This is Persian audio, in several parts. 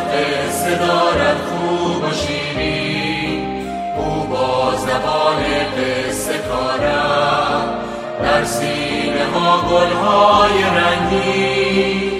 قصه دارد خوب و شیرین، او با زبان قصه کارد در سینه ها گلهای رنگین.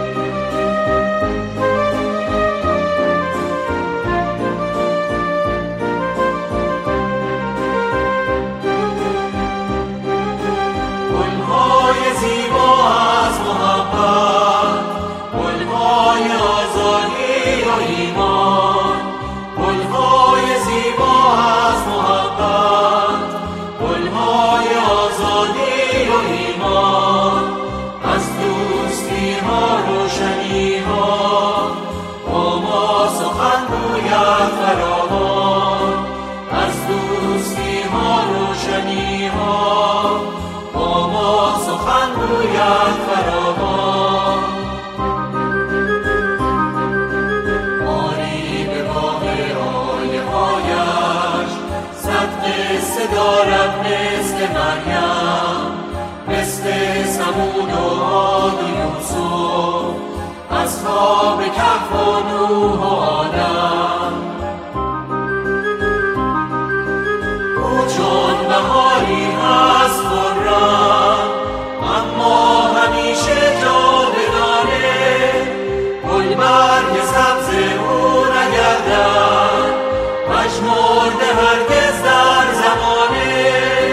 گلهای زیبا از محبت، گلهای آزادی و ایمان، گلهای زیبا از محبت، گلهای آزادی و ایمان، از دوستی ها روشنی ها با ما سخن گوید فراوان، از دوستی ها روشنی ها با ما سخن گوید فراوان. آری به باغ آیه هایش صد قصه دارد مثل مریم، مثل ثمود و عاد و یوسف، از خواب کهف و نوح و آدم. او چون بهاری هست خرم، اما همیشه جاودانه، گلبرگ سبز او نگردد پژمرده هرگز در زمانه.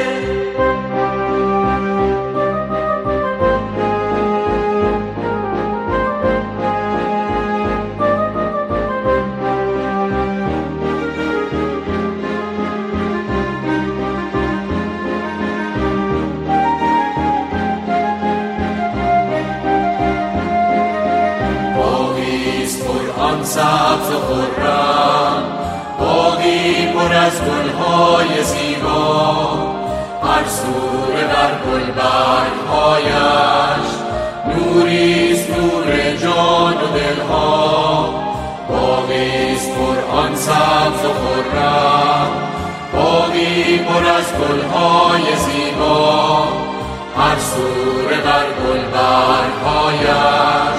سبز و خرم، باغی پر از گلهای زیبا، هر سوره بر گلبرگ‌هایش نوریست نور جان و دلها. باغیست پر آن سبز و خرم، باغی پر از گلهای زیبا، هر سوره بر گلبرگ‌هایش